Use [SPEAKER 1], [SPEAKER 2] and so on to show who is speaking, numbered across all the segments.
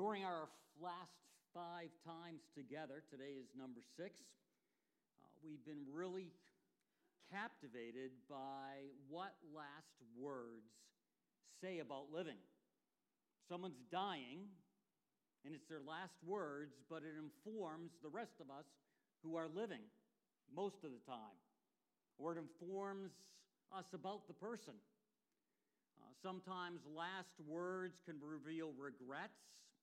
[SPEAKER 1] During our last 5 times together, today is number 6, we've been really captivated by what last words say about living. Someone's dying, and it's their last words, but it informs the rest of us who are living most of the time, or it informs us about the person. Sometimes last words can reveal regrets,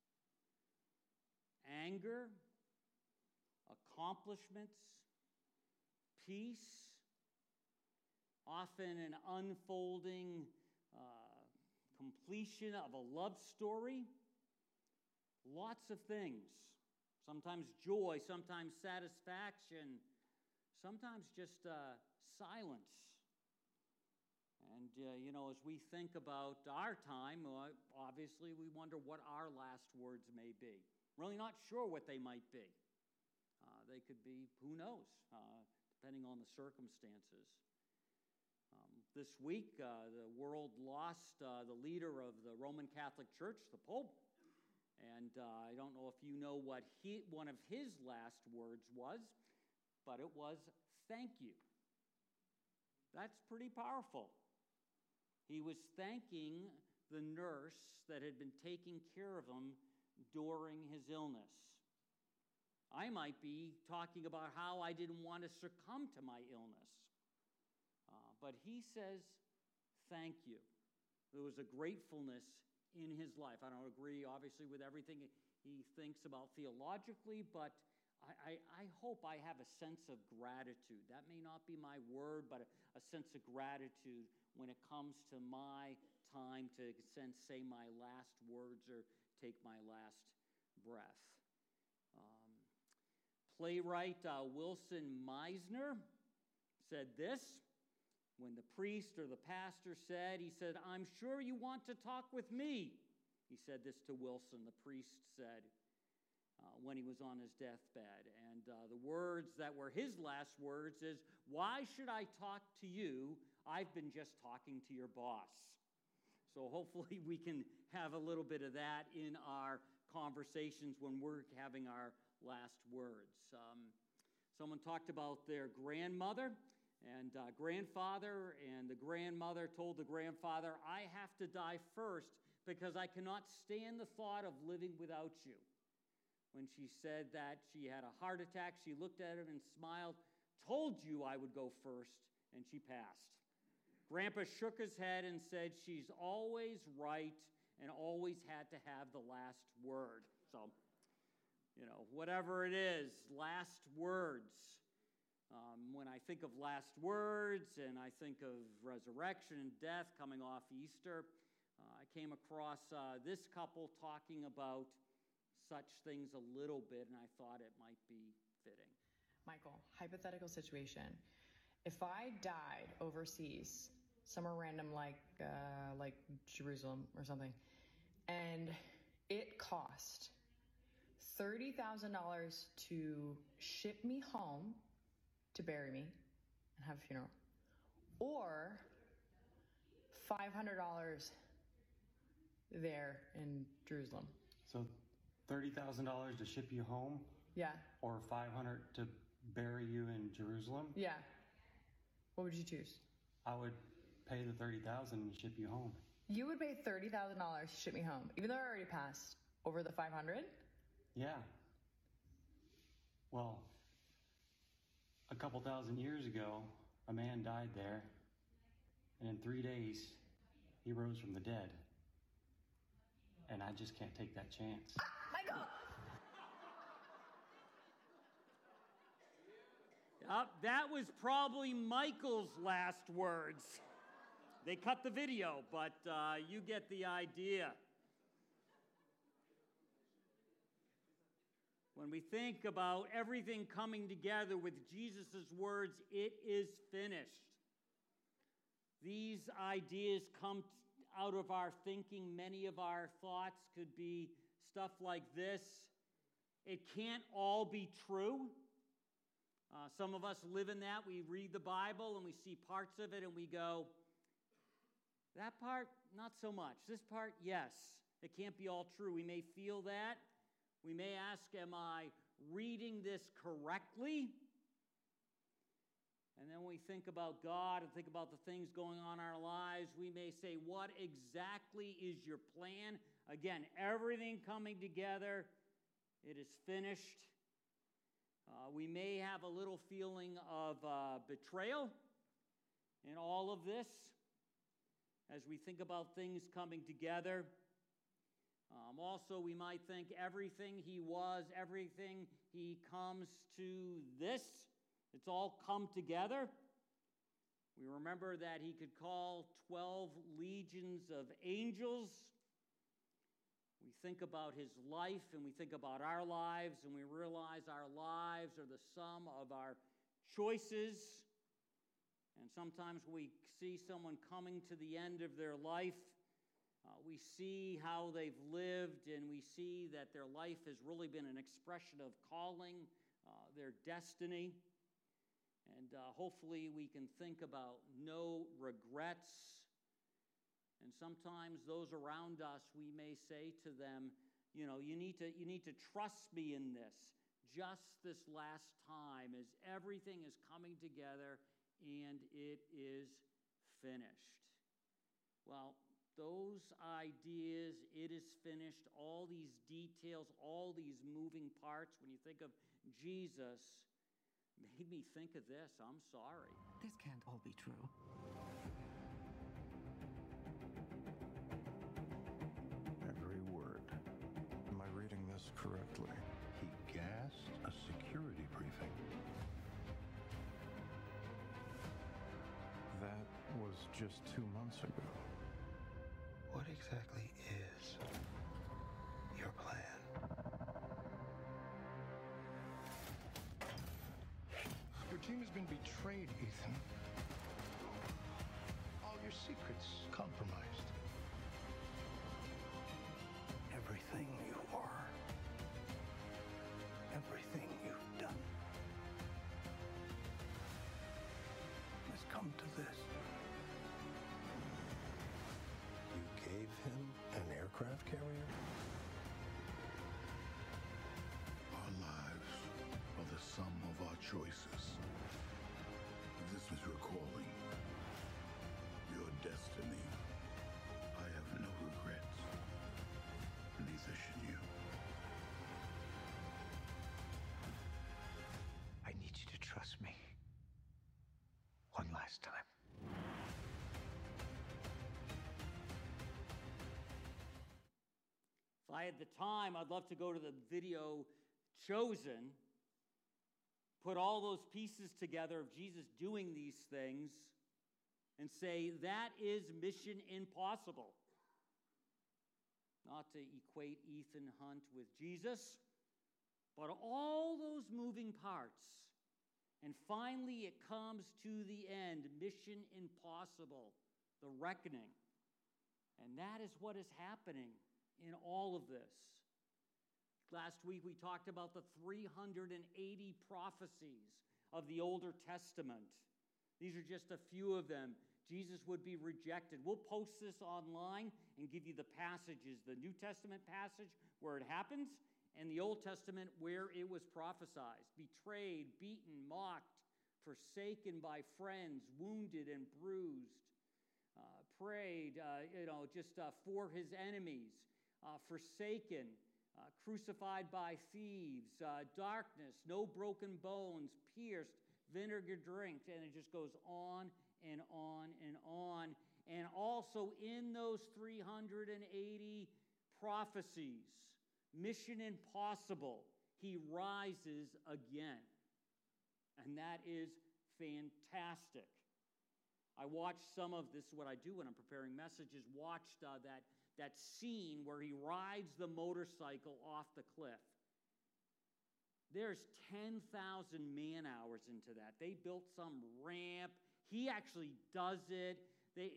[SPEAKER 1] anger, accomplishments, peace, often an unfolding completion of a love story, lots of things. Sometimes joy, sometimes satisfaction, sometimes just silence. And, as we think about our time, obviously we wonder what our last words may be. Really not sure what they might be. They could be, who knows, depending on the circumstances. This week, the world lost the leader of the Roman Catholic Church, the Pope. And I don't know if you know what one of his last words was, but it was, thank you. That's pretty powerful. He was thanking the nurse that had been taking care of him during his illness. I might be talking about how I didn't want to succumb to my illness. But he says, thank you. There was a gratefulness in his life. I don't agree, obviously, with everything he thinks about theologically, but I hope I have a sense of gratitude. That may not be my word, but a sense of gratitude when it comes to my time to say my last words or take my last breath. Playwright Wilson Meisner said this when the priest or the pastor said, I'm sure you want to talk with me. He said this to Wilson, the priest said, when he was on his deathbed. And the words that were his last words is, why should I talk to you? I've been just talking to your boss. So hopefully we can have a little bit of that in our conversations when we're having our last words. Someone talked about their grandmother and grandfather, and the grandmother told the grandfather, I have to die first because I cannot stand the thought of living without you. When she said that she had a heart attack, she looked at him and smiled, told you I would go first, and she passed. Grandpa shook his head and said, she's always right and always had to have the last word. So, whatever it is, last words. When I think of last words and I think of resurrection and death coming off Easter, I came across this couple talking about such things a little bit, and I thought it might be fitting.
[SPEAKER 2] Michael, hypothetical situation. If I died overseas, somewhere random like Jerusalem or something, and it cost $30,000 to ship me home to bury me and have a funeral, or $500 there in Jerusalem.
[SPEAKER 3] So $30,000 to ship you home?
[SPEAKER 2] Yeah.
[SPEAKER 3] Or $500 to bury you in Jerusalem?
[SPEAKER 2] Yeah. What would you choose?
[SPEAKER 3] I would pay the $30,000 and ship you home.
[SPEAKER 2] You would pay $30,000 to ship me home, even though I already passed over the 500?
[SPEAKER 3] Yeah. Well, a couple thousand years ago, a man died there, and in 3 days, he rose from the dead. And I just can't take that chance.
[SPEAKER 2] Michael!
[SPEAKER 1] That was probably Michael's last words. They cut the video, but you get the idea. When we think about everything coming together with Jesus' words, it is finished. These ideas come out of our thinking. Many of our thoughts could be stuff like this. It can't all be true. Some of us live in that. We read the Bible and we see parts of it and we go, that part, not so much. This part, yes. It can't be all true. We may feel that. We may ask, am I reading this correctly? And then we think about God and think about the things going on in our lives. We may say, what exactly is your plan? Again, everything coming together. It is finished. We may have a little feeling of betrayal in all of this as we think about things coming together. Also, we might think everything he was, everything he comes to this, it's all come together. We remember that he could call 12 legions of angels. We think about his life and we think about our lives and we realize our lives are the sum of our choices. And sometimes we see someone coming to the end of their life. We see how they've lived and we see that their life has really been an expression of calling, their destiny. And hopefully we can think about no regrets. And sometimes those around us, we may say to them, you need to trust me in this, just this last time, as everything is coming together and it is finished. Well, those ideas, it is finished, all these details, all these moving parts, when you think of Jesus, made me think of this. I'm sorry.
[SPEAKER 4] This can't all be true.
[SPEAKER 5] Every word. Am I reading this correctly?
[SPEAKER 6] He gassed a security briefing.
[SPEAKER 5] That was just 2 months ago.
[SPEAKER 6] What exactly is your plan?
[SPEAKER 5] Your team has been betrayed, Ethan.
[SPEAKER 6] All your secrets compromised. Everything you are. Everything you've done has come to this. You gave him an aircraft carrier?
[SPEAKER 7] Our lives are the sum of our choices. This is your calling, your destiny. I have no regrets. Neither should you.
[SPEAKER 6] I need you to trust me. One last time.
[SPEAKER 1] If I had the time, I'd love to go to the video Chosen, put all those pieces together of Jesus doing these things, and say, that is mission impossible. Not to equate Ethan Hunt with Jesus, but all those moving parts. And finally, it comes to the end, mission impossible, the reckoning. And that is what is happening in all of this. Last week we talked about the 380 prophecies of the Older Testament. These are just a few of them. Jesus would be rejected. We'll post this online and give you the passages, the New Testament passage where it happens, and the Old Testament where it was prophesied. Betrayed, beaten, mocked, forsaken by friends, wounded and bruised, prayed, for his enemies, forsaken, crucified by thieves, darkness, no broken bones, pierced, vinegar drinked, and it just goes on and on and on. And also in those 380 prophecies, mission impossible, he rises again. And that is fantastic. I watched some of this, what I do when I'm preparing messages, watched that scene where he rides the motorcycle off the cliff. There's 10,000 man-hours into that. They built some ramp. He actually does it. He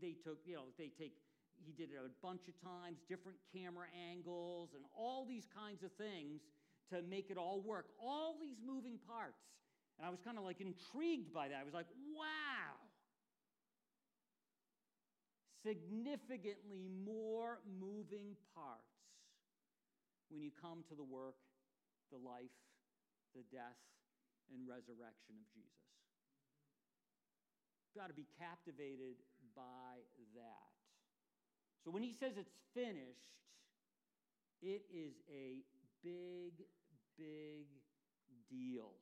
[SPEAKER 1] did it a bunch of times, different camera angles, and all these kinds of things to make it all work. All these moving parts. And I was kind of like intrigued by that. I was like, wow. significantly more moving parts when you come to the work, the life, the death, and resurrection of Jesus. You've got to be captivated by that. So when he says it's finished, it is a big, big deal.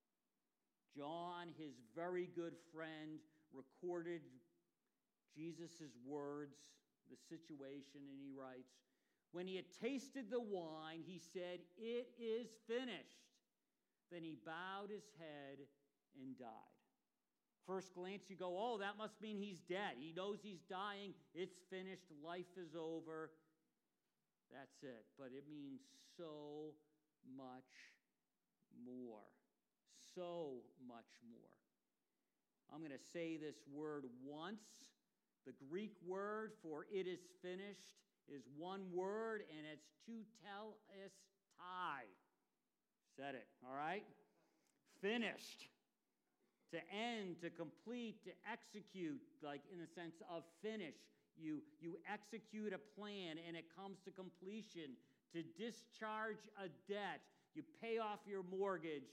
[SPEAKER 1] John, his very good friend, recorded Jesus' words, the situation, and he writes, when he had tasted the wine, he said, "It is finished." Then he bowed his head and died. First glance, you go, oh, that must mean he's dead. He knows he's dying. It's finished. Life is over. That's it. But it means so much more. So much more. I'm going to say this word once. The Greek word for "it is finished" is one word, and it's tetelestai. Said it, all right? Finished. To end, to complete, to execute, like in the sense of finish. You execute a plan, and it comes to completion. To discharge a debt. You pay off your mortgage.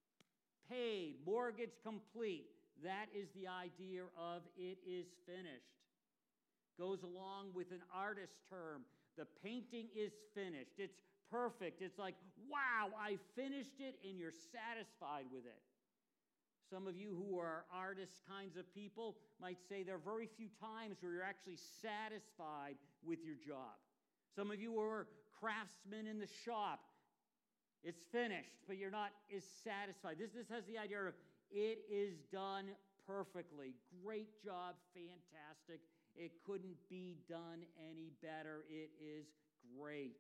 [SPEAKER 1] Paid, mortgage complete. That is the idea of "it is finished." Goes along with an artist term. The painting is finished. It's perfect. It's like, wow, I finished it, and you're satisfied with it. Some of you who are artist kinds of people might say there are very few times where you're actually satisfied with your job. Some of you who are craftsmen in the shop, it's finished, but you're not as satisfied. This has the idea of it is done perfectly. Great job, fantastic. It couldn't be done any better. It is great.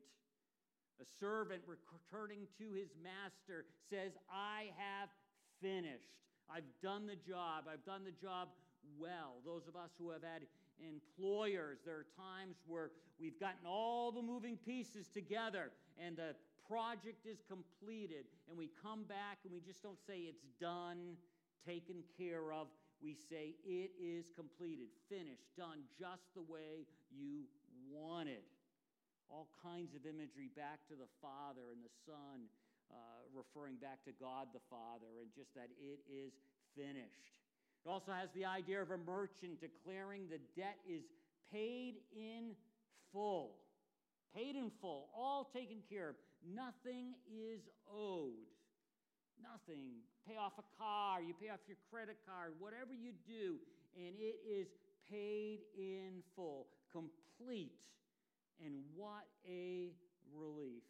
[SPEAKER 1] A servant returning to his master says, I have finished. I've done the job. I've done the job well. Those of us who have had employers, there are times where we've gotten all the moving pieces together and the project is completed, and we come back and we just don't say it's done, taken care of. We say it is completed, finished, done just the way you wanted. All kinds of imagery back to the Father and the Son, referring back to God the Father, and just that it is finished. It also has the idea of a merchant declaring the debt is paid in full. Paid in full, all taken care of. Nothing is owed. Nothing. Pay off a car, you pay off your credit card, whatever you do, and it is paid in full, complete. And what a relief.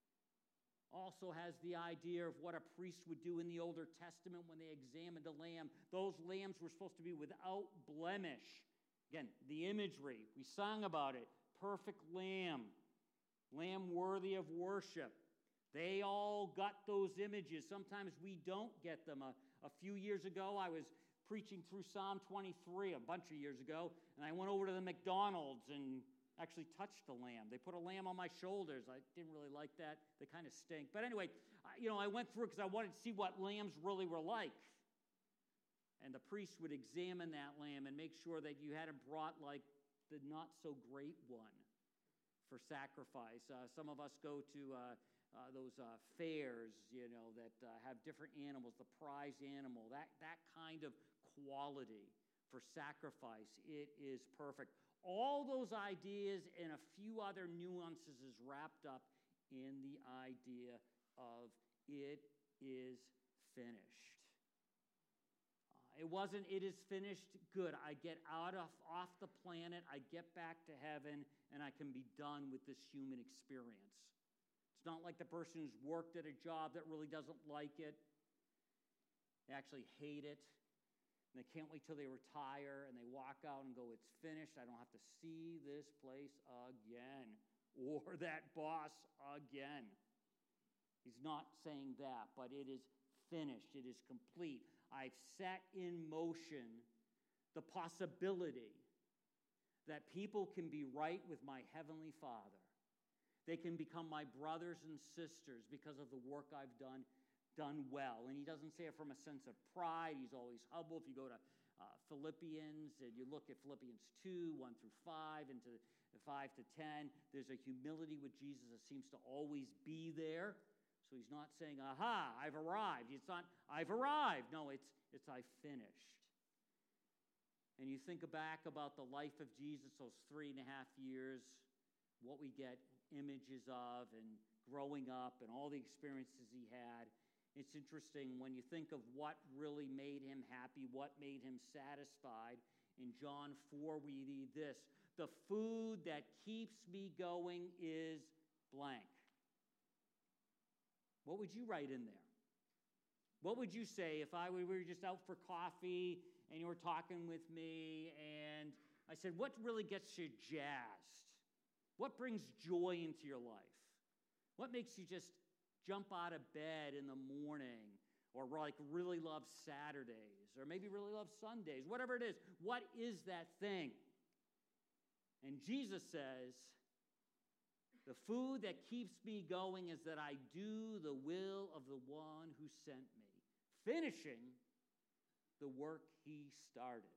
[SPEAKER 1] Also has the idea of what a priest would do in the Older Testament when they examined a lamb. Those lambs were supposed to be without blemish. Again, the imagery, we sang about it. Perfect lamb. Lamb worthy of worship. They all got those images. Sometimes we don't get them. A few years ago, I was preaching through Psalm 23, a bunch of years ago, and I went over to the McDonald's and actually touched the lamb. They put a lamb on my shoulders. I didn't really like that. They kind of stink. But anyway, I went through it because I wanted to see what lambs really were like. And the priest would examine that lamb and make sure that you hadn't brought like the not-so-great one for sacrifice. Some of us go to those fairs, that have different animals, the prize animal, that kind of quality for sacrifice. It is perfect. All those ideas and a few other nuances is wrapped up in the idea of it is finished. It wasn't, it is finished, good. I get off the planet, I get back to heaven, and I can be done with this human experience. It's not like the person who's worked at a job that really doesn't like it. They actually hate it. And they can't wait till they retire, and they walk out and go, it's finished. I don't have to see this place again, or that boss again. He's not saying that, but it is finished. It is complete. I've set in motion the possibility that people can be right with my Heavenly Father. They can become my brothers and sisters because of the work I've done well. And he doesn't say it from a sense of pride. He's always humble. If you go to Philippians, and you look at Philippians 2, 1 through 5, into 5 to 10, there's a humility with Jesus that seems to always be there. So he's not saying, aha, I've arrived. It's not, I've arrived. No, it's I've finished. And you think back about the life of Jesus, those 3.5 years, what we get images of, and growing up, and all the experiences he had. It's interesting when you think of what really made him happy, what made him satisfied. In John 4, we read this: the food that keeps me going is blank. What would you write in there? What would you say if we were just out for coffee and you were talking with me and I said, what really gets you jazzed? What brings joy into your life? What makes you just jump out of bed in the morning, or like really love Saturdays, or maybe really love Sundays, whatever it is? What is that thing? And Jesus says, the food that keeps me going is that I do the will of the one who sent me, finishing the work he started.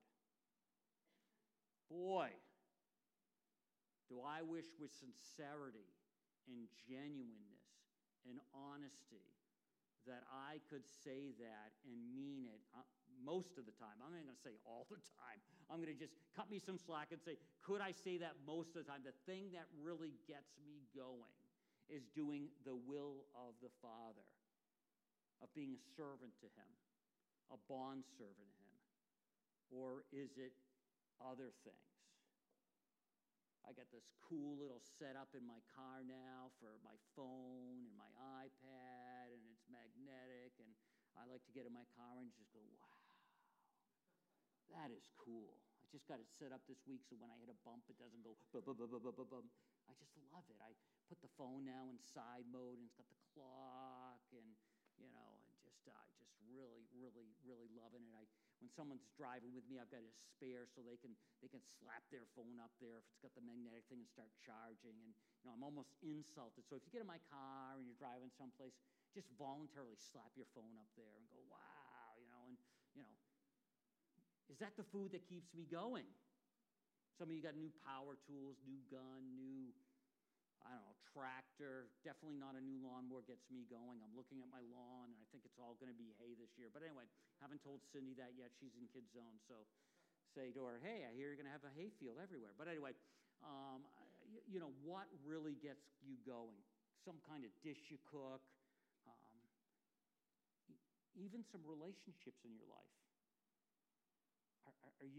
[SPEAKER 1] Boy, do I wish with sincerity and genuineness and honesty that I could say that and mean it most of the time. I'm not going to say all the time. I'm going to just cut me some slack and say, could I say that most of the time? The thing that really gets me going is doing the will of the Father, of being a servant to him, a bondservant to him. Or is it other things? I got this cool little setup in my car now for my phone and my iPad, and it's magnetic, and I like to get in my car and just go, wow, that is cool. I just got it set up this week so when I hit a bump, it doesn't go bum. I just love it. I put the phone now in side mode, and it's got the clock, and I just really, really, really loving it. When someone's driving with me, I've got a spare so they can slap their phone up there if it's got the magnetic thing and start charging. And I'm almost insulted. So if you get in my car and you're driving someplace, just voluntarily slap your phone up there and go, wow, is that the food that keeps me going? Some of you got new power tools, new gun, new, tractor. Definitely not a new lawnmower gets me going. I'm looking at my lawn, and I think it's all going to be hay this year. But anyway, haven't told Cindy that yet. She's in Kids Zone, so say to her, hey, I hear you're going to have a hay field everywhere. But anyway, what really gets you going? Some kind of dish you cook, even some relationships in your life. Are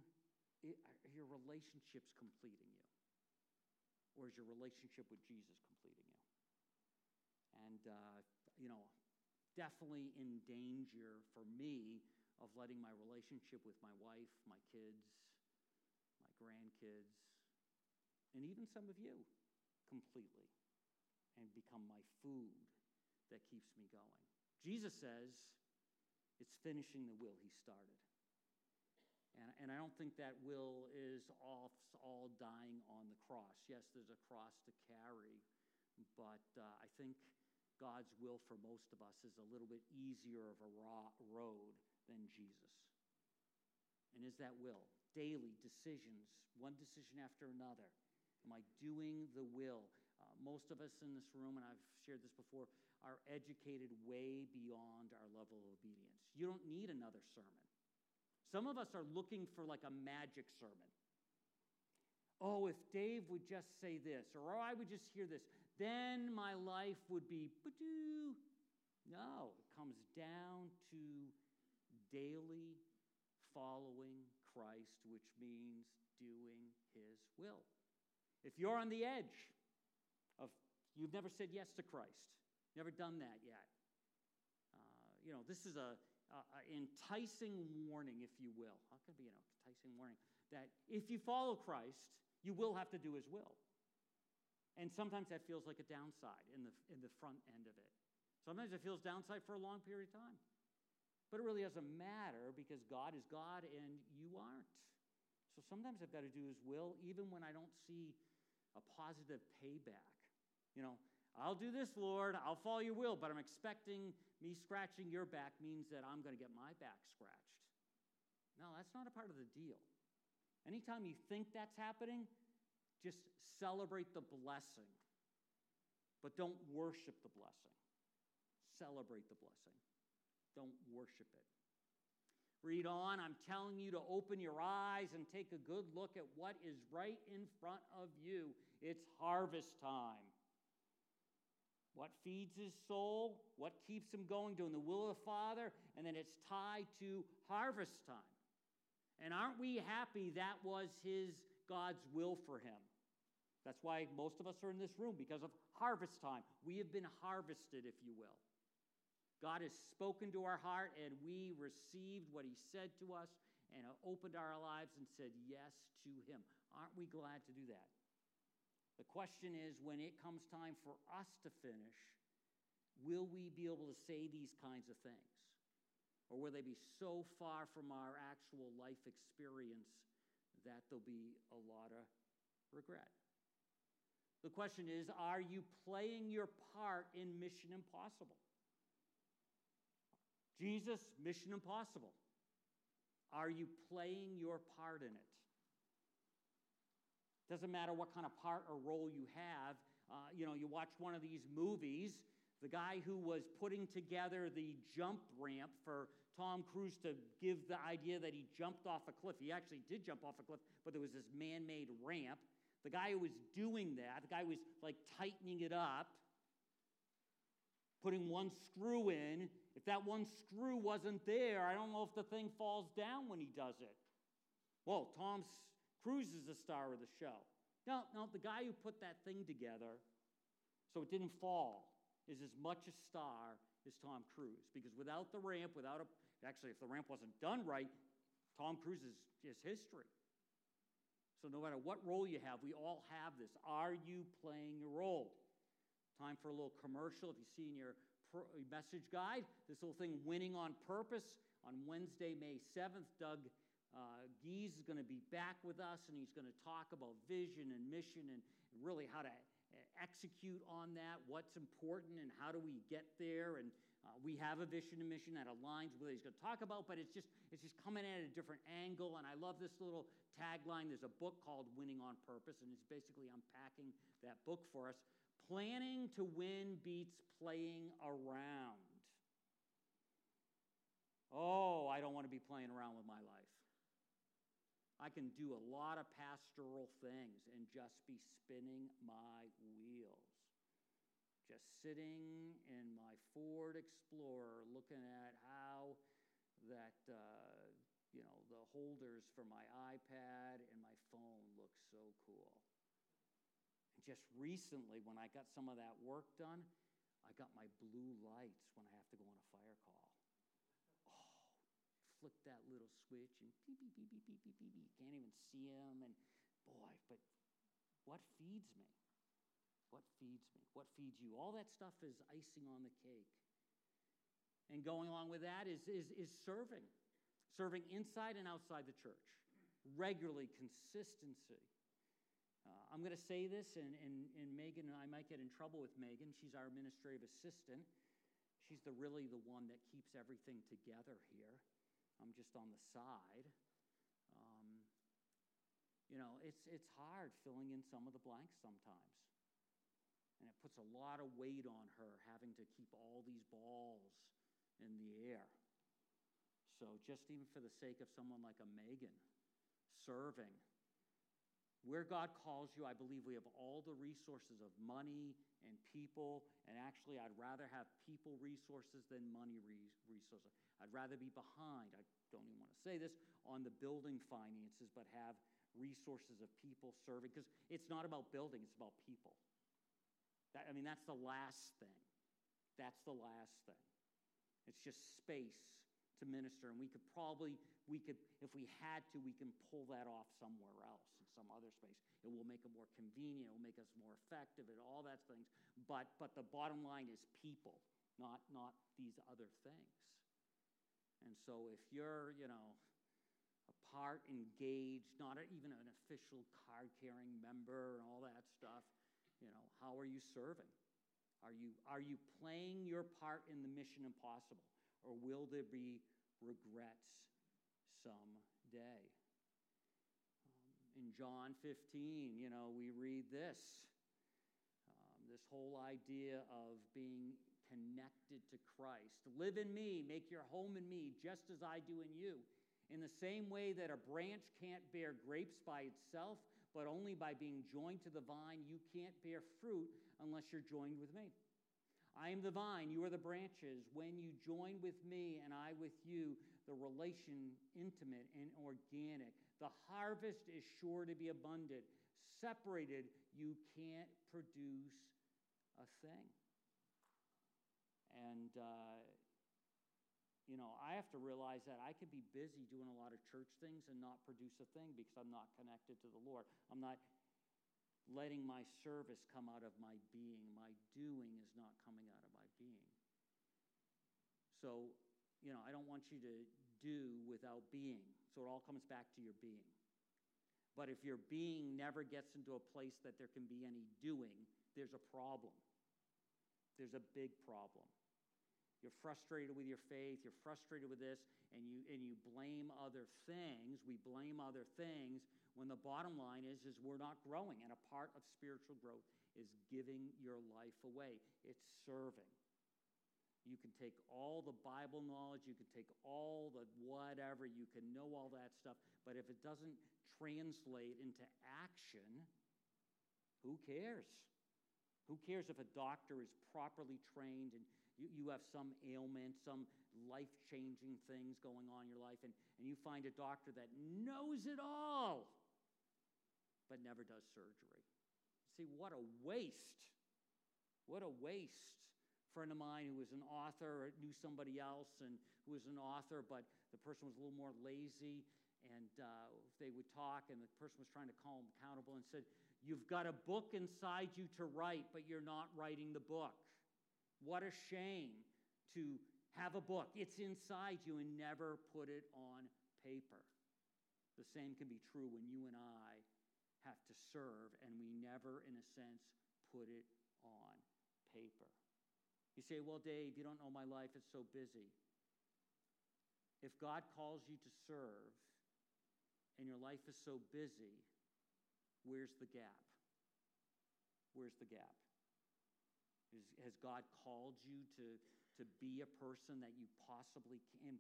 [SPEAKER 1] your relationships completing you? Or is your relationship with Jesus completing you? And, definitely in danger for me of letting my relationship with my wife, my kids, my grandkids, and even some of you completely, and become my food that keeps me going. Jesus says it's finishing the will he started. And I don't think that will is all dying on the cross. Yes, there's a cross to carry, but I think God's will for most of us is a little bit easier of a road than Jesus. And is that will? Daily decisions, one decision after another. Am I doing the will? Most of us in this room, and I've shared this before, are educated way beyond our level of obedience. You don't need another sermon. Some of us are looking for like a magic sermon. Oh, if Dave would just say this, or I would just hear this, then my life would be, ba-doo. No, it comes down to daily following Christ, which means doing his will. If you're on the edge of, you've never said yes to Christ, never done that yet, this is a enticing warning, if you will. How can it be an enticing warning? That if you follow Christ, you will have to do his will. And sometimes that feels like a downside in the front end of it. Sometimes it feels downside for a long period of time. But it really doesn't matter because God is God and you aren't. So sometimes I've got to do his will even when I don't see a positive payback. I'll do this, Lord. I'll follow your will, but I'm expecting me scratching your back means that I'm going to get my back scratched. No, that's not a part of the deal. Anytime you think that's happening, just celebrate the blessing. But don't worship the blessing. Celebrate the blessing. Don't worship it. Read on. I'm telling you to open your eyes and take a good look at what is right in front of you. It's harvest time. What feeds his soul? What keeps him going, doing the will of the Father? And then it's tied to harvest time. And aren't we happy that was God's will for him? That's why most of us are in this room, because of harvest time. We have been harvested, if you will. God has spoken to our heart, and we received what he said to us and opened our lives and said yes to him. Aren't we glad to do that? The question is, when it comes time for us to finish, will we be able to say these kinds of things? Or will they be so far from our actual life experience that there'll be a lot of regret? The question is, are you playing your part in Mission Impossible? Jesus, Mission Impossible. Are you playing your part in it? Doesn't matter what kind of part or role you have. You watch one of these movies, the guy who was putting together the jump ramp for Tom Cruise to give the idea that he jumped off a cliff. He actually did jump off a cliff, but there was this man-made ramp. The guy who was doing that, the guy was like tightening it up, putting one screw in. If that one screw wasn't there, I don't know if the thing falls down when he does it. Well, Tom Cruise is the star of the show. No, the guy who put that thing together so it didn't fall is as much a star as Tom Cruise. Because without the ramp, actually, if the ramp wasn't done right, Tom Cruise is history. So no matter what role you have, we all have this. Are you playing your role? Time for a little commercial. If you see in your message guide, this little thing, Winning on Purpose, on Wednesday, May 7th, Doug Gies is going to be back with us, and he's going to talk about vision and mission and really how to execute on that, what's important and how do we get there. And we have a vision and mission that aligns with what he's going to talk about, but it's just coming at a different angle. And I love this little tagline. There's a book called Winning on Purpose, and it's basically unpacking that book for us. Planning to win beats playing around. Oh, I don't want to be playing around with my life. I can do a lot of pastoral things and just be spinning my wheels. Just sitting in my Ford Explorer looking at how that, the holders for my iPad and my phone look so cool. And just recently, when I got some of that work done, I got my blue lights when I have to go on a fire call. Flick that little switch and beep, beep, beep, beep, beep, beep, beep. You can't even see them. And boy, but what feeds me? What feeds me? What feeds you? All that stuff is icing on the cake. And going along with that is serving. Serving inside and outside the church. Regularly, consistency. I'm going to say this, and Megan, I might get in trouble with Megan. She's our administrative assistant. She's really the one that keeps everything together here. I'm just on the side. It's hard filling in some of the blanks sometimes. And it puts a lot of weight on her, having to keep all these balls in the air. So just even for the sake of someone like a Megan, serving. Where God calls you, I believe we have all the resources of money and people, and actually I'd rather have people resources than money resources. I'd rather be behind, I don't even want to say this, on the building finances, but have resources of people serving, because it's not about building, it's about people. That's the last thing. That's the last thing. It's just space to minister, and we could, if we had to, we can pull that off somewhere else, in some other space. It will make it more convenient, it will make us more effective, and all that things. But the bottom line is people, not these other things. And so if you're, a part engaged, not even an official card-carrying member and all that stuff, how are you serving? Are you playing your part in the Mission Impossible? Or will there be regrets some day. In John 15, we read this. This whole idea of being connected to Christ. Live in me, make your home in me, just as I do in you. In the same way that a branch can't bear grapes by itself, but only by being joined to the vine, you can't bear fruit unless you're joined with me. I am the vine, you are the branches. When you join with me and I with you, the relation intimate and organic. The harvest is sure to be abundant. Separated, you can't produce a thing. And, I have to realize that I could be busy doing a lot of church things and not produce a thing because I'm not connected to the Lord. I'm not letting my service come out of my being. My doing is not coming out of my being. So, I don't want you to do without being. So it all comes back to your being. But if your being never gets into a place that there can be any doing, there's a problem. There's a big problem. You're frustrated with your faith, you're frustrated with this, and you blame other things. We blame other things when the bottom line is we're not growing. And a part of spiritual growth is giving your life away. It's serving. You can take all the Bible knowledge, you can take all the whatever, you can know all that stuff, but if it doesn't translate into action, who cares? Who cares if a doctor is properly trained and you have some ailment, some life-changing things going on in your life, and you find a doctor that knows it all, but never does surgery. See, what a waste. What a waste. A friend of mine who was an author knew somebody else and who was an author, but the person was a little more lazy, and they would talk, and the person was trying to call him accountable and said, "You've got a book inside you to write, but you're not writing the book. What a shame to have a book. It's inside you and never put it on paper." The same can be true when you and I have to serve and we never, in a sense, put it on paper. You say, "Well, Dave, you don't know my life. It's so busy." If God calls you to serve and your life is so busy, where's the gap? Where's the gap? Has God called you to be a person that you possibly can't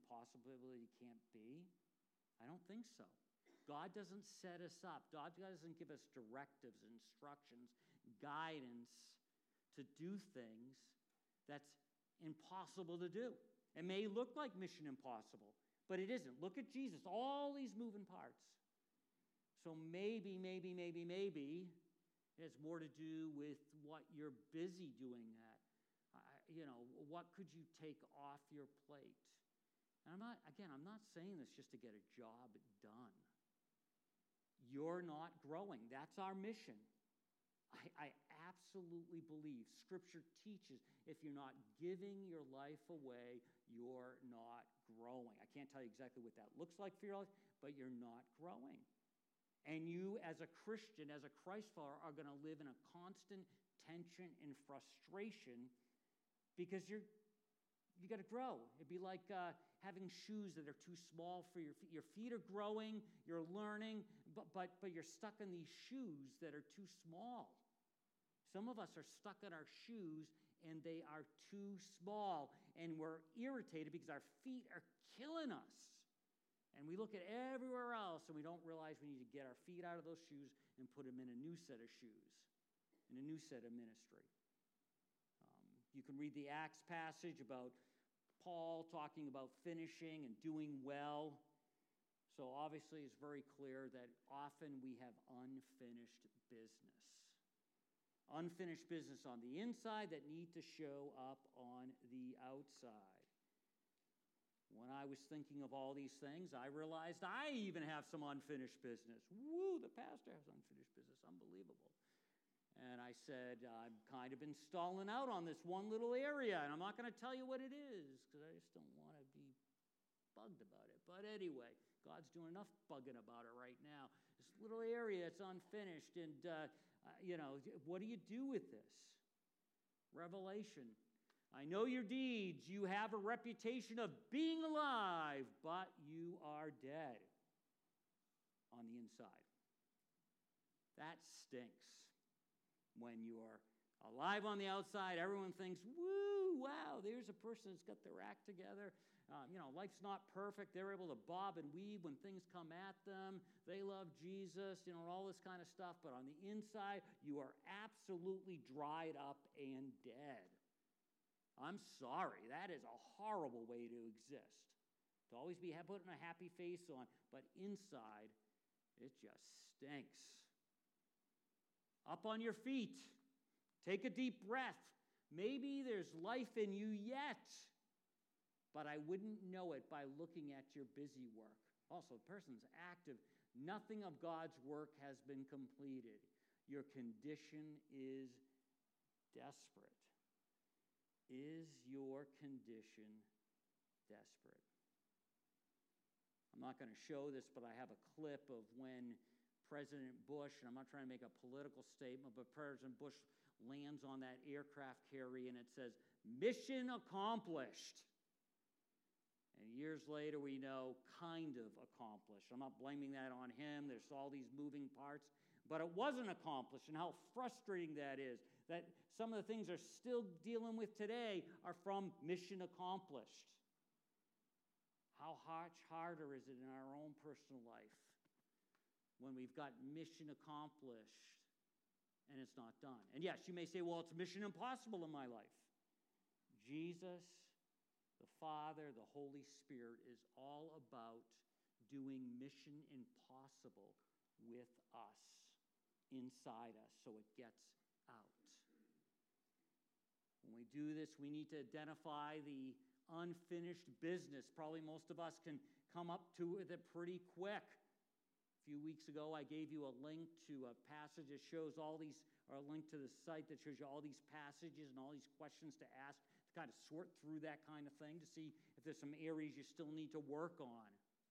[SPEAKER 1] be? I don't think so. God doesn't set us up. God doesn't give us directives, instructions, guidance to do things that's impossible to do. It may look like Mission Impossible, but it isn't. Look at Jesus, all these moving parts. So maybe it has more to do with what you're busy doing that. What could you take off your plate? And I'm not saying this just to get a job done. You're not growing. That's our mission. I absolutely believe Scripture teaches if you're not giving your life away, you're not growing. I can't tell you exactly what that looks like for your life, but you're not growing. And you, as a Christian, as a Christ follower, are going to live in a constant tension and frustration because you got to grow. It'd be like having shoes that are too small for your feet. Your feet are growing, you're learning, but you're stuck in these shoes that are too small. Some of us are stuck in our shoes and they are too small, and we're irritated because our feet are killing us. And we look at everywhere else and we don't realize we need to get our feet out of those shoes and put them in a new set of shoes, in a new set of ministry. You can read the Acts passage about Paul talking about finishing and doing well. So obviously it's very clear that often we have unfinished business. Unfinished business on the inside that need to show up on the outside. When I was thinking of all these things, I realized I even have some unfinished business. Woo, the pastor has unfinished business. Unbelievable. And I said, I've kind of been stalling out on this one little area, and I'm not going to tell you what it is because I just don't want to be bugged about it. But anyway, God's doing enough bugging about it right now. This little area, it's unfinished, and, what do you do with this? Revelation. I know your deeds. You have a reputation of being alive, but you are dead. on the inside. That stinks. When you are alive on the outside, everyone thinks, woo, wow, there's a person that's got their act together. Life's not perfect. They're able to bob and weave when things come at them. They love Jesus, all this kind of stuff. But on the inside, you are absolutely dried up and dead. I'm sorry. That is a horrible way to exist. To always be putting a happy face on, but inside, it just stinks. Up on your feet. Take a deep breath. Maybe there's life in you yet, but I wouldn't know it by looking at your busy work. Also, the person's active. Nothing of God's work has been completed. Your condition is desperate. Is your condition desperate? I'm not going to show this, but I have a clip of when President Bush, and I'm not trying to make a political statement, but President Bush lands on that aircraft carrier and it says, "Mission accomplished." And years later, we know, kind of accomplished. I'm not blaming that on him. There's all these moving parts. But it wasn't accomplished, and how frustrating that is, that some of the things they're still dealing with today are from mission accomplished. How much harder is it in our own personal life when we've got mission accomplished and it's not done? And yes, you may say, well, it's mission impossible in my life. Jesus, the Father, the Holy Spirit is all about doing mission impossible with us, inside us, so it gets out. When we do this, we need to identify the unfinished business. Probably most of us can come up to it pretty quick. A few weeks ago, I gave you a link to a passage that shows all these, or a link to the site that shows you all these passages and all these questions to ask, to kind of sort through that kind of thing to see if there's some areas you still need to work on.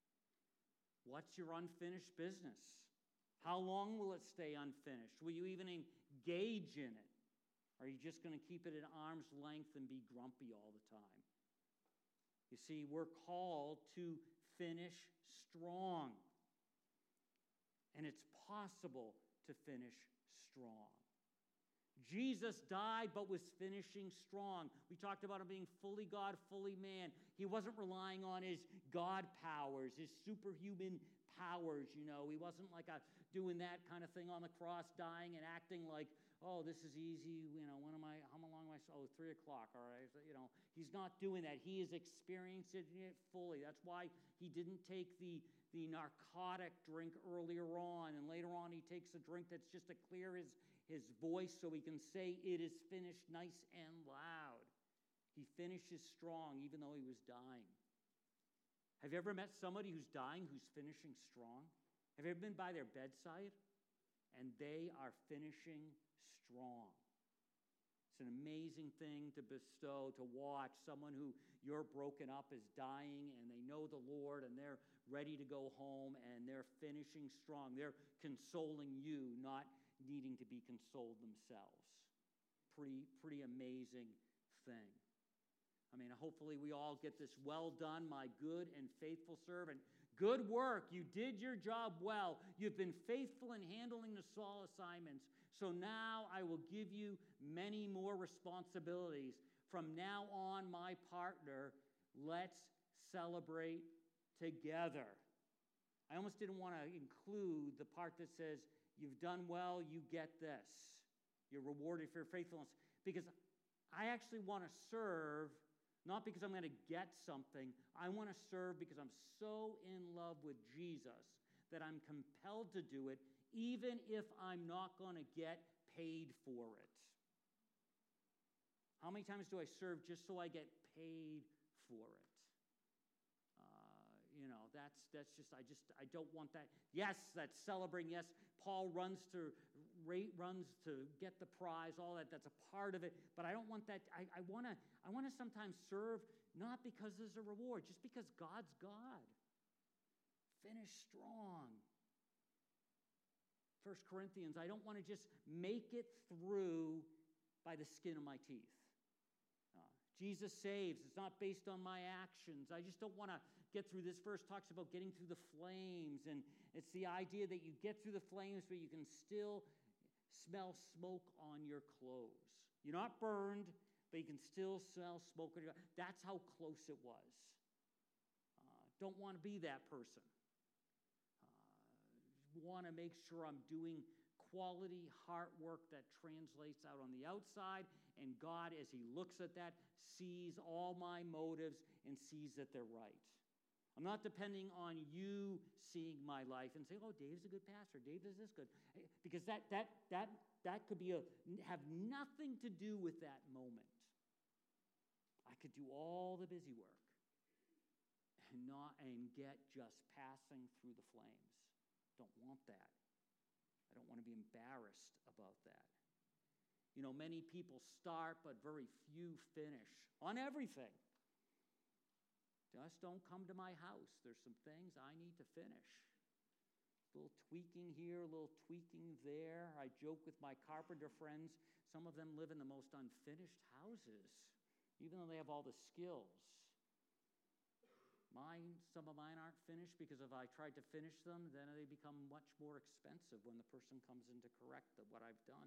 [SPEAKER 1] What's your unfinished business? How long will it stay unfinished? Will you even engage in it? Or are you just going to keep it at arm's length and be grumpy all the time? You see, we're called to finish strong. And it's possible to finish strong. Jesus died but was finishing strong. We talked about him being fully God, fully man. He wasn't relying on his God powers, his superhuman powers, He wasn't like doing that kind of thing on the cross, dying and acting like, oh, this is easy, how long am I, 3 o'clock, all right, He's not doing that. He is experiencing it fully. That's why he didn't take the narcotic drink earlier on, and later on he takes a drink that's just to clear his voice so he can say it is finished nice and loud. He finishes strong even though he was dying. Have you ever met somebody who's dying who's finishing strong? Have you ever been by their bedside? And they are finishing strong. It's an amazing thing to bestow, to watch someone who you're broken up is dying and they know the Lord and they're ready to go home and they're finishing strong. They're consoling you, not needing to be consoled themselves. Pretty amazing thing. Hopefully we all get this. Well done, my good and faithful servant. Good work. You did your job well. You've been faithful in handling the small assignments. So now I will give you many more responsibilities. From now on, my partner, let's celebrate together. I almost didn't want to include the part that says, you've done well, you get this. You're rewarded for your faithfulness. Because I actually want to serve, not because I'm going to get something. I want to serve because I'm so in love with Jesus that I'm compelled to do it, even if I'm not going to get paid for it. How many times do I serve just so I get paid for it? I don't want that. Yes, that's celebrating. Yes, Paul runs to get the prize, all that. That's a part of it. But I don't want that. I want to sometimes serve not because there's a reward, just because God's God. Finish strong. 1 Corinthians, I don't want to just make it through by the skin of my teeth. Jesus saves. It's not based on my actions. I just don't want to get through. This verse talks about getting through the flames, and it's the idea that you get through the flames, but you can still smell smoke on your clothes. You're not burned, but you can still smell smoke on your clothes. That's how close it was. Don't want to be that person. Want to make sure I'm doing quality heart work that translates out on the outside, and God, as he looks at that, sees all my motives and sees that they're right. I'm not depending on you seeing my life and saying, oh, Dave's a good pastor, Dave is this good, because that could be have nothing to do with that moment. I could do all the busy work and get just passing through the flames. Don't want that. I don't want to be embarrassed about that. You know, many people start, but very few finish on everything. Just don't come to my house. There's some things I need to finish. A little tweaking here, a little tweaking there. I joke with my carpenter friends. Some of them live in the most unfinished houses, even though they have all the skills. Some of mine aren't finished because if I tried to finish them, then they become much more expensive when the person comes in to correct what I've done.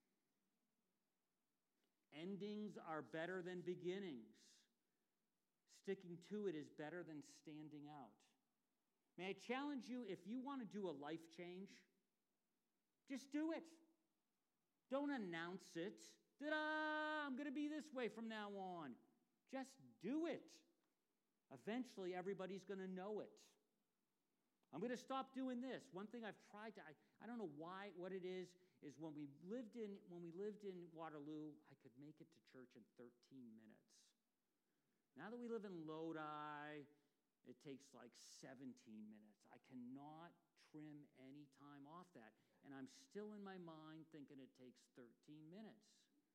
[SPEAKER 1] Endings are better than beginnings. Sticking to it is better than standing out. May I challenge you, if you want to do a life change, just do it. Don't announce it. Ta-da! I'm going to be this way from now on. Just do it. Eventually, everybody's going to know it. I'm going to stop doing this. One thing I've tried to, I don't know why, what it is when we lived in Waterloo, I could make it to church in 13 minutes. Now that we live in Lodi, it takes like 17 minutes. I cannot trim any time off that. And I'm still in my mind thinking it takes 13 minutes.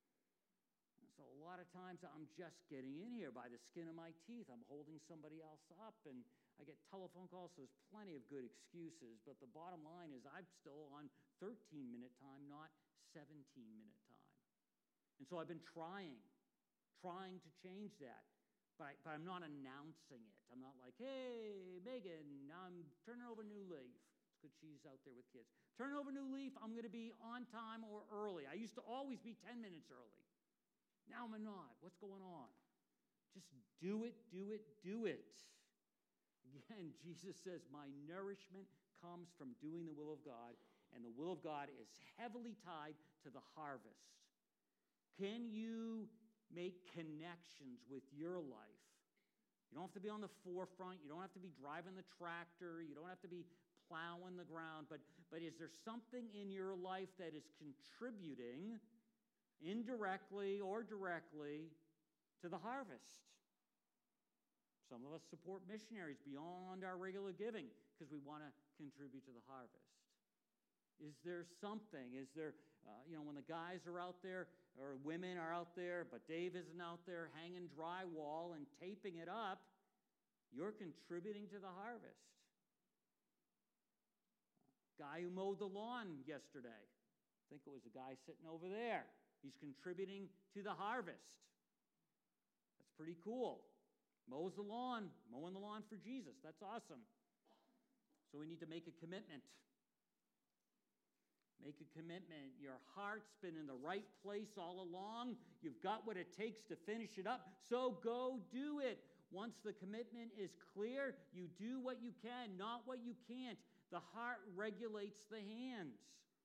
[SPEAKER 1] So a lot of times I'm just getting in here by the skin of my teeth. I'm holding somebody else up, and I get telephone calls, so there's plenty of good excuses. But the bottom line is I'm still on 13-minute time, not 17-minute time. And so I've been trying to change that. But I'm not announcing it. I'm not like, hey, Megan, I'm turning over a new leaf. It's because she's out there with kids. Turn over a new leaf, I'm going to be on time or early. I used to always be 10 minutes early. Now I'm not. What's going on? Just do it, do it, do it. Again, Jesus says, my nourishment comes from doing the will of God, and the will of God is heavily tied to the harvest. Can you make connections with your life? You don't have to be on the forefront. You don't have to be driving the tractor. You don't have to be plowing the ground. But is there something in your life that is contributing indirectly or directly to the harvest? Some of us support missionaries beyond our regular giving because we want to contribute to the harvest. Is there something? Is there, when the guys are out there or women are out there, but Dave isn't out there hanging drywall and taping it up, you're contributing to the harvest. Guy who mowed the lawn yesterday, I think it was the guy sitting over there. He's contributing to the harvest. That's pretty cool. Mows the lawn, mowing the lawn for Jesus. That's awesome. So we need to make a commitment. Make a commitment. Your heart's been in the right place all along. You've got what it takes to finish it up. So go do it. Once the commitment is clear, you do what you can, not what you can't. The heart regulates the hands.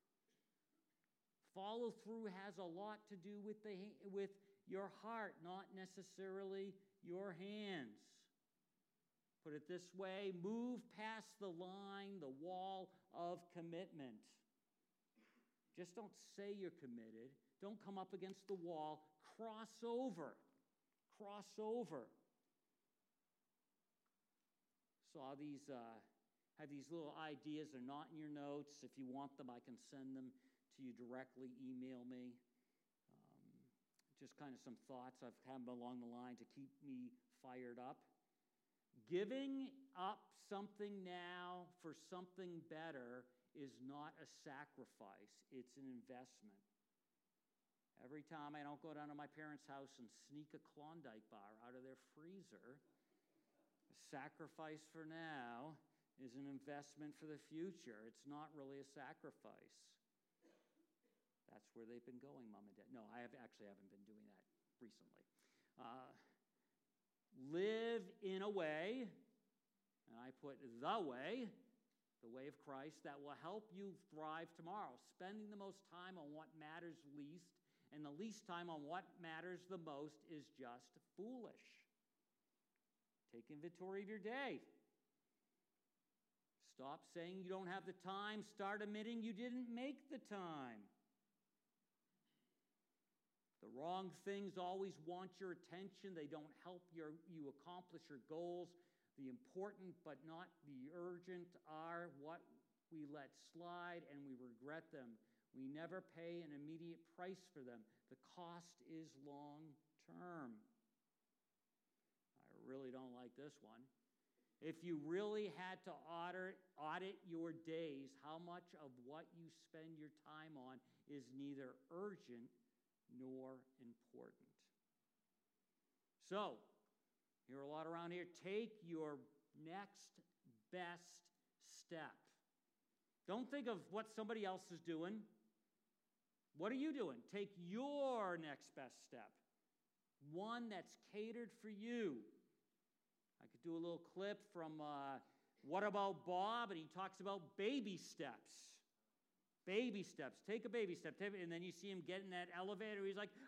[SPEAKER 1] Follow through has a lot to do with your heart, not necessarily your hands. Put it this way, move past the line, the wall of commitment. Just don't say you're committed. Don't come up against the wall. Cross over. Cross over. Saw these, have these little ideas. They're not in your notes. If you want them, I can send them to you directly. Email me. Just kind of some thoughts I've had along the line to keep me fired up. Giving up something now for something better is not a sacrifice. It's an investment. Every time I don't go down to my parents' house and sneak a Klondike bar out of their freezer. A sacrifice for now is an investment for the future. It's not really a sacrifice. That's where they've been going, Mom and Dad. No, I haven't been doing that recently. Live in a way, and I put the way of Christ, that will help you thrive tomorrow. Spending the most time on what matters least, and the least time on what matters the most is just foolish. Take inventory of your day. Stop saying you don't have the time. Start admitting you didn't make the time. The wrong things always want your attention. They don't help you accomplish your goals. The important but not the urgent are what we let slide and we regret them. We never pay an immediate price for them. The cost is long term. I really don't like this one. If you really had to audit your days, how much of what you spend your time on is neither urgent nor important? So, you're a lot around here. Take your next best step. Don't think of what somebody else is doing. What are you doing? Take your next best step. One that's catered for you. I could do a little clip from What About Bob? And he talks about baby steps. Baby steps. Take a baby step. And then you see him get in that elevator. He's like,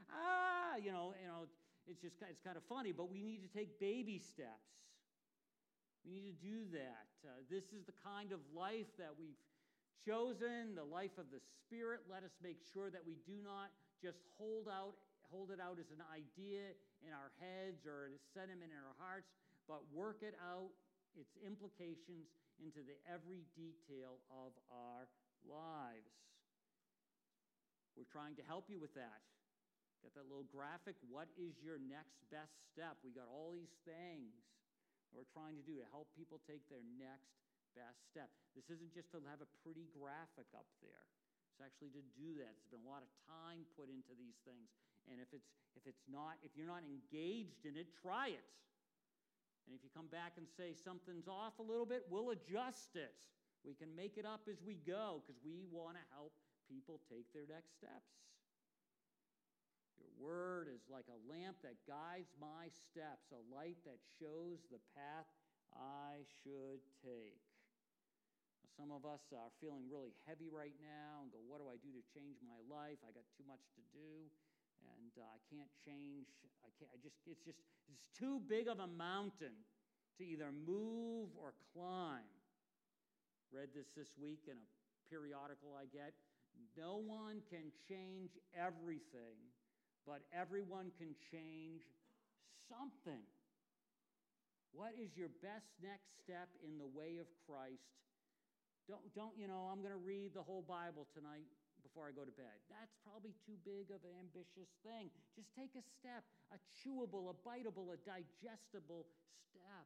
[SPEAKER 1] it's kind of funny, but we need to take baby steps. We need to do that. This is the kind of life that we've chosen, the life of the Spirit. Let us make sure that we do not just hold it out as an idea in our heads or a sentiment in our hearts, but work it out, its implications into the every detail of our lives. We're trying to help you with that. Got that little graphic. What is your next best step? We got all these things that we're trying to do to help people take their next best step. This isn't just to have a pretty graphic up there. It's actually to do that. There's been a lot of time put into these things. And if you're not engaged in it, try it. And if you come back and say something's off a little bit, we'll adjust it. We can make it up as we go because we want to help people take their next steps. Your word is like a lamp that guides my steps, a light that shows the path I should take. Now, some of us are feeling really heavy right now and go, what do I do to change my life? I got too much to do, and I can't change. It's too big of a mountain to either move or climb. Read this week in a periodical I get. No one can change everything, but everyone can change something. What is your best next step in the way of Christ? I'm going to read the whole Bible tonight before I go to bed. That's probably too big of an ambitious thing. Just take a step, a chewable, a biteable, a digestible step.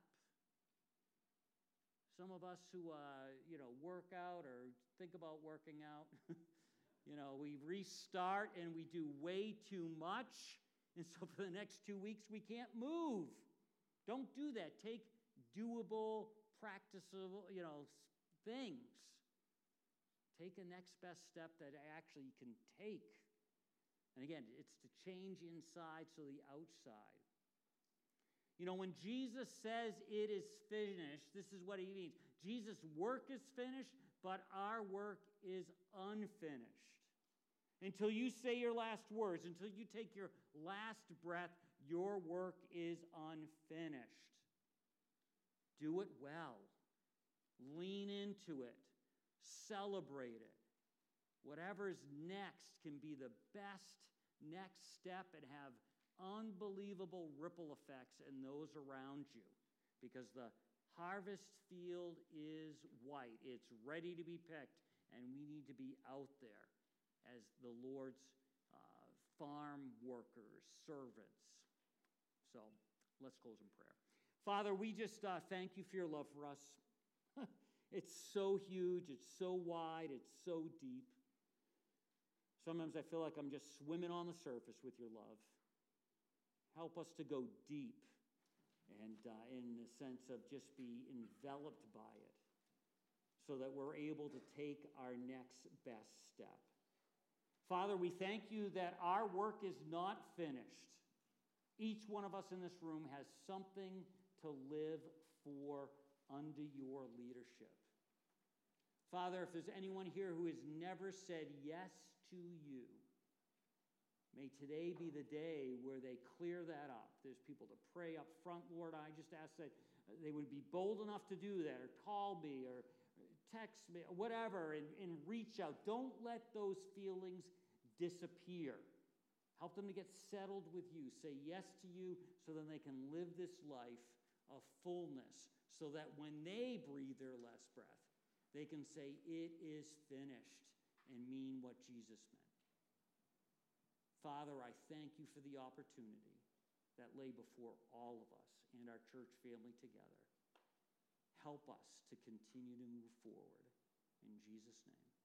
[SPEAKER 1] Some of us who, work out or think about working out, we restart and we do way too much. And so for the next 2 weeks, we can't move. Don't do that. Take doable, practicable, things. Take a next best step that actually you can take. And again, it's to change inside so the outside. When Jesus says it is finished, this is what he means. Jesus' work is finished, but our work is unfinished. Until you say your last words, until you take your last breath, your work is unfinished. Do it well. Lean into it. Celebrate it. Whatever's next can be the best next step and have unbelievable ripple effects in those around you, because the harvest field is white. It's ready to be picked, and we need to be out there as the Lord's farm workers, servants. So let's close in prayer. Father, we just thank you for your love for us. It's so huge, it's so wide, it's so deep. Sometimes I feel like I'm just swimming on the surface with your love. Help us to go deep and in the sense of just be enveloped by it so that we're able to take our next best step. Father, we thank you that our work is not finished. Each one of us in this room has something to live for under your leadership. Father, if there's anyone here who has never said yes to you, may today be the day where they clear that up. There's people to pray up front, Lord. I just ask that they would be bold enough to do that, or call me, or text me, or whatever, and reach out. Don't let those feelings disappear. Help them to get settled with you. Say yes to you so then they can live this life of fullness, so that when they breathe their last breath, they can say, it is finished, and mean what Jesus meant. Father, I thank you for the opportunity that lay before all of us and our church family together. Help us to continue to move forward. In Jesus' name.